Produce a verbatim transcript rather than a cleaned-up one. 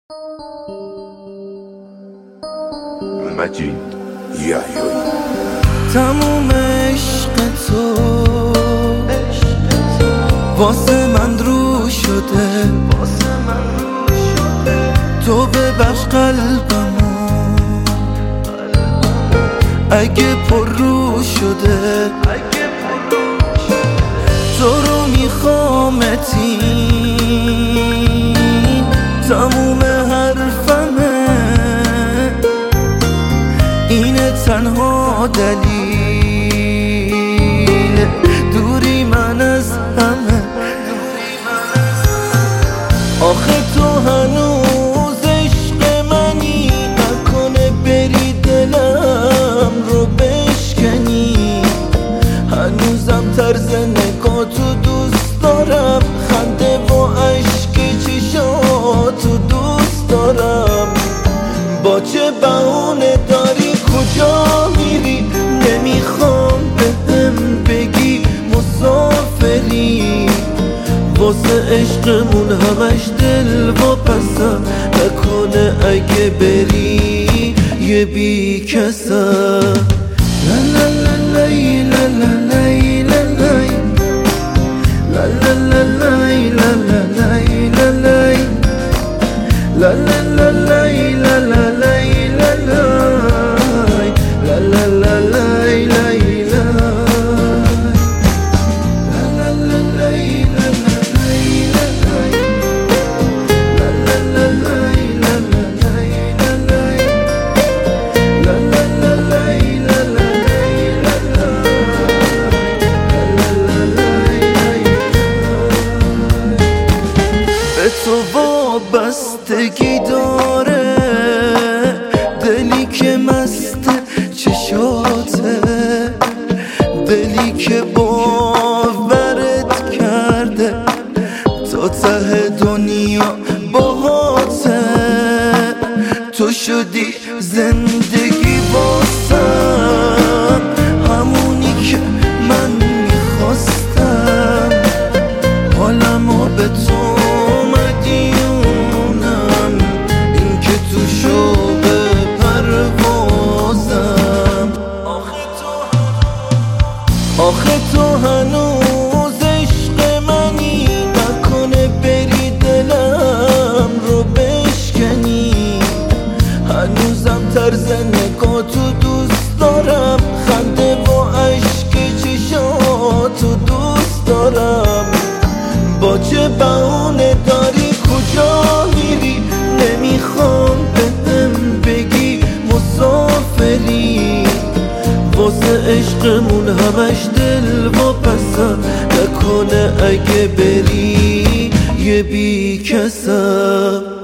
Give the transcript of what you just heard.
مجید یحیایی. تموم عشق تو واسه من رو شده، تو ببخش قلبمو اگه پر رو شده، تو رو میخوامتین تموم حرفمه، اینه تنها دلیل دوری من از همه. آخه تو هنوز عشق منی، نکنه بری دلم رو بشکنی. هنوزم طرز نگاتو دوست دارم، خنده و عشق چشاتو دوست دارم. با چه بهونه داری کجا میری؟ نمیخوام بهم بگی مسافری، واسه عشقمون همش دل و پسم، نکنه اگه بری یه بی کسم. لا لا لا لای لا لا لای لا لای لا لا لا لای لا لا لای لا لای لا لا لا لای لا لا لای لا لای لا لا لا لای لای تو وابستگی داره، دلی که مست چشاته، دلی که باورت کرده تا ته دنیا باهاته. تو شدی زندگی واسم، همونی که من میخواستم، حالمو به تو آخه تو هنوز عشق منی، نکنه بری دلم رو بشکنی. هنوزم طرز نگاتو دوست دارم، خنده و عشق چشاتو دوست دارم. با چه بهونه داری کجا میری؟ نمیخوام بهم بگی مسافری، واسه عشقمون همش دل و پسم، نکنه اگه بری یه بی کسم.